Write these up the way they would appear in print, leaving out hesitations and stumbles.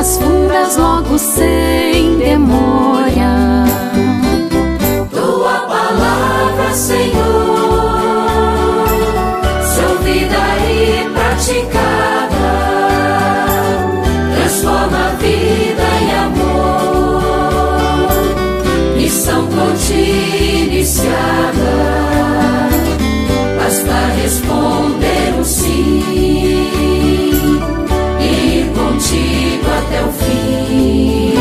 águas fundas logo sem demora. Tua palavra, Senhor, se ouvida e praticada, transforma a vida em amor. Missão contigo iniciada, basta responder um sim e ir contigo até o fim.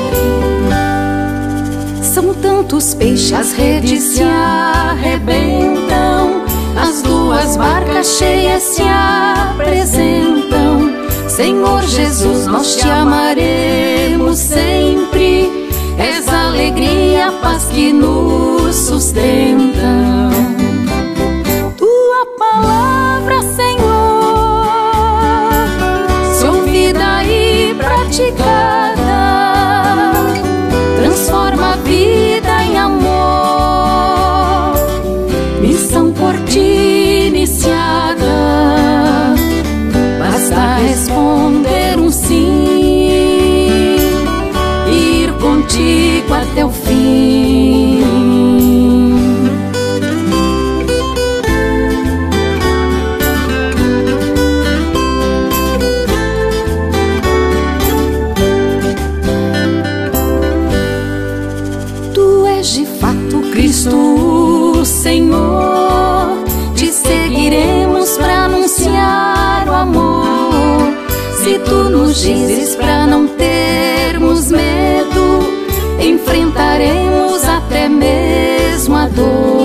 São tantos peixes, as redes se arrebentam, as duas barcas cheias se apresentam. Senhor Jesus, nós te amaremos sempre, és a alegria, a paz que nos sustentam. Tua palavra, Senhor, se ouvida e praticada, transforma a vida em amor. Missão por ti iniciada, basta responder um sim e ir contigo até o fim. Tu és de fato Cristo, o Senhor, te seguiremos para anunciar o amor. Se tu nos dizes para não termos medo, enfrentaremos até mesmo a dor.